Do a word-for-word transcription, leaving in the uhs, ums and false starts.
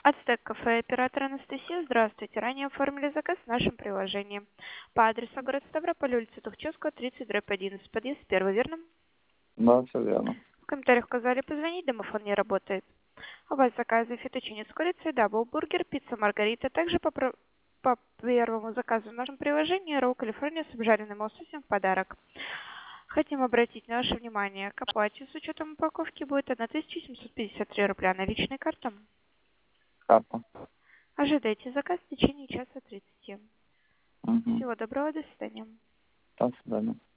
Ацтек кафе, оператор Анастасия. Здравствуйте. Ранее оформили заказ в нашем приложении. По адресу город Ставрополь, улица Тухчевского, тридцать, дробь одиннадцать. Подъезд первый, верно? Да, все верно. В комментариях указали позвонить, домофон не работает. У вас заказы фетучини с курицей, даблбургер, пицца маргарита. Также по, про- по первому заказу в нашем приложении ролл Калифорния с обжаренным лососем в подарок. Хотим обратить наше внимание к оплате с учетом упаковки будет тысяча семьсот пятьдесят три рубля наличной картой. Карта. Ожидайте заказ в течение часа тридцати. Угу. Всего доброго, до свидания. До свидания.